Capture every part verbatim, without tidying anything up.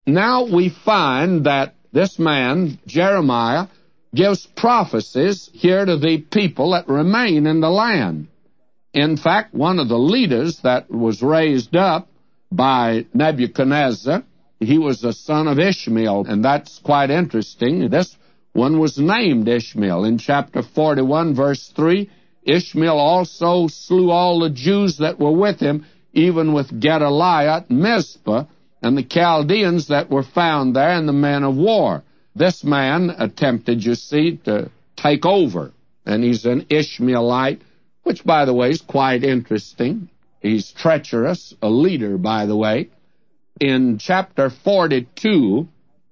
now we find that this man, Jeremiah, gives prophecies here to the people that remain in the land. In fact, one of the leaders that was raised up by Nebuchadnezzar, he was the son of Ishmael, and that's quite interesting. This one was named Ishmael. In chapter forty-one, verse three, Ishmael also slew all the Jews that were with him, even with Gedaliah at Mizpah, and the Chaldeans that were found there, and the men of war. This man attempted, you see, to take over, and he's an Ishmaelite, which, by the way, is quite interesting. He's treacherous, a leader, by the way. In chapter forty-two,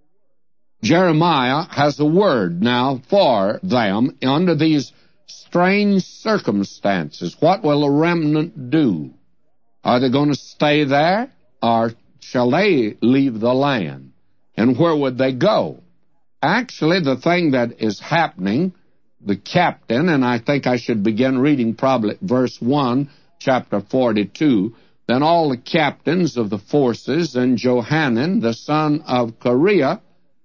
Jeremiah has a word now for them under these strange circumstances. What will the remnant do? Are they going to stay there, or shall they leave the land? And where would they go? Actually, the thing that is happening, the captain, and I think I should begin reading probably verse one, chapter forty-two, then all the captains of the forces, and Johanan, the son of Kareah,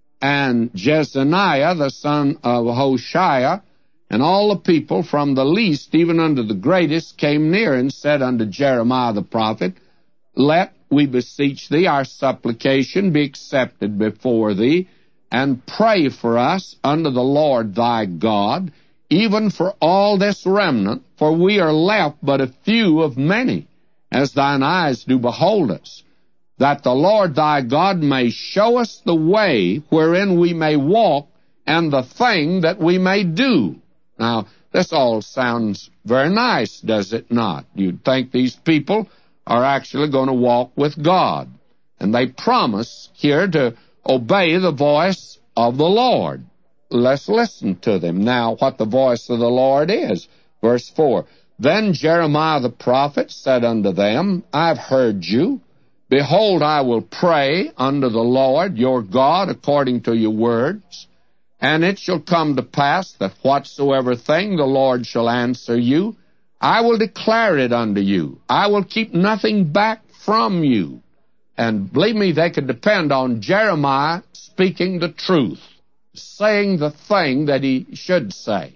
and Jezaniah, the son of Hoshea, and all the people from the least even unto the greatest came near and said unto Jeremiah the prophet, Let, we beseech thee, our supplication be accepted before thee, and pray for us unto the Lord thy God, even for all this remnant, for we are left but a few of many, as thine eyes do behold us, that the Lord thy God may show us the way wherein we may walk, and the thing that we may do. Now, this all sounds very nice, does it not? You'd think these people are actually going to walk with God. And they promise here to obey the voice of the Lord. Let's listen to them. Now, what the voice of the Lord is. Verse four, Then Jeremiah the prophet said unto them, I have heard you. Behold, I will pray unto the Lord your God according to your words. And it shall come to pass that whatsoever thing the Lord shall answer you, I will declare it unto you. I will keep nothing back from you. And believe me, they could depend on Jeremiah speaking the truth, saying the thing that he should say.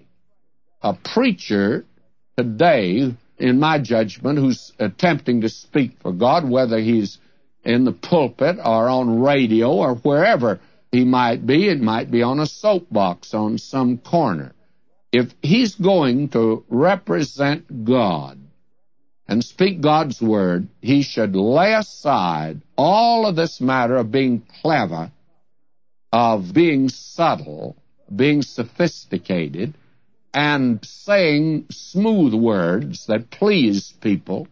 A preacher today, in my judgment, who's attempting to speak for God, whether he's in the pulpit or on radio or wherever he might be, it might be on a soapbox on some corner. If he's going to represent God and speak God's word, he should lay aside all of this matter of being clever, of being subtle, being sophisticated, and saying smooth words that please people,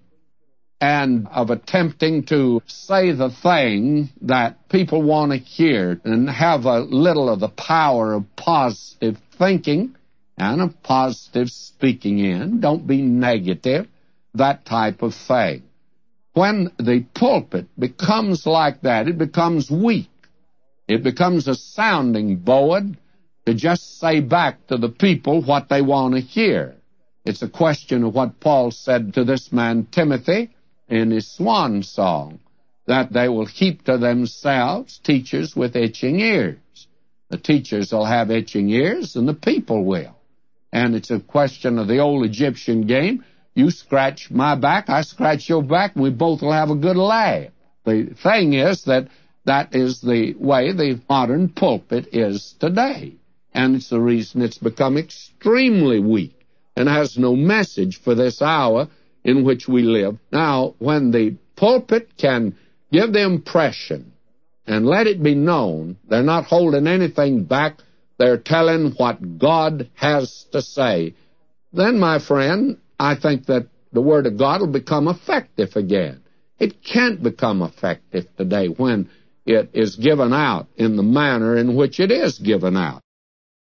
and of attempting to say the thing that people want to hear and have a little of the power of positive thinking and of positive speaking in. Don't be negative, that type of thing. When the pulpit becomes like that, it becomes weak. It becomes a sounding board to just say back to the people what they want to hear. It's a question of what Paul said to this man Timothy in his swan song, that they will heap to themselves teachers with itching ears. The teachers will have itching ears, and the people will. And it's a question of the old Egyptian game. You scratch my back, I scratch your back, and we both will have a good laugh. The thing is that that is the way the modern pulpit is today. And it's the reason it's become extremely weak and has no message for this hour in which we live. Now, when the pulpit can give the impression and let it be known they're not holding anything back, they're telling what God has to say, then, my friend, I think that the Word of God will become effective again. It can't become effective today when it is given out in the manner in which it is given out.